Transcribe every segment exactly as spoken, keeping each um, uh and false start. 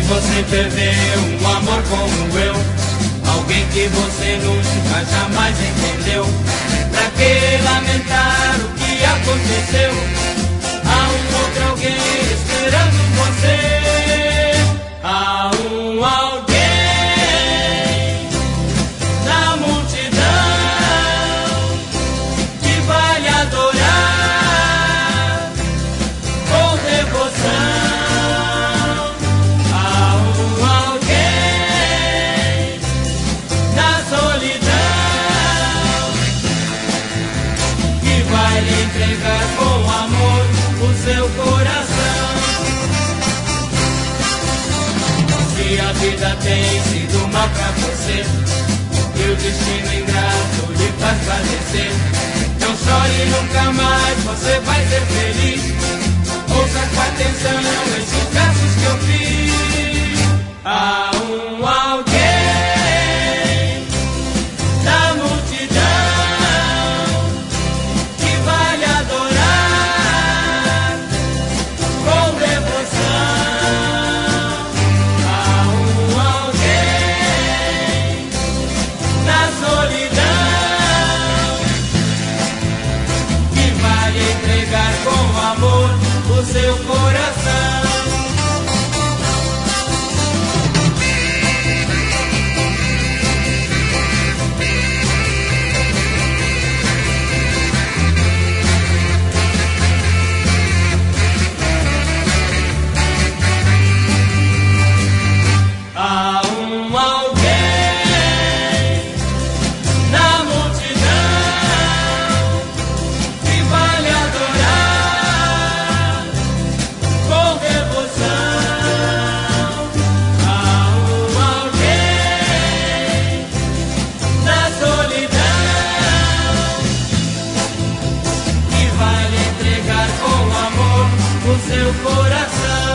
você perdeu um amor como eu, alguém que você nunca jamais entendeu. Pra que lamentar o que aconteceu? Há um outro alguém esperando você. Há um alguém na multidão que vai lhe adorar com devoção. Vai lhe entregar com amor o seu coração. Se a vida tem sido mal pra você e o destino ingrato lhe faz padecer, não chore nunca mais, você vai ser feliz. Ouça com atenção esses versos que eu fiz. Há um alguém da multidão o seu coração. Há um alguém na multidão que vai lhe adorar com devoção. Há um alguém na solidão que vai lhe entregar com amor o seu coração.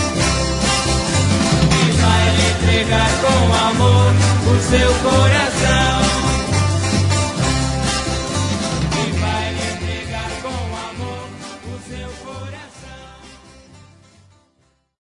Que vai lhe entregar com amor o seu coração.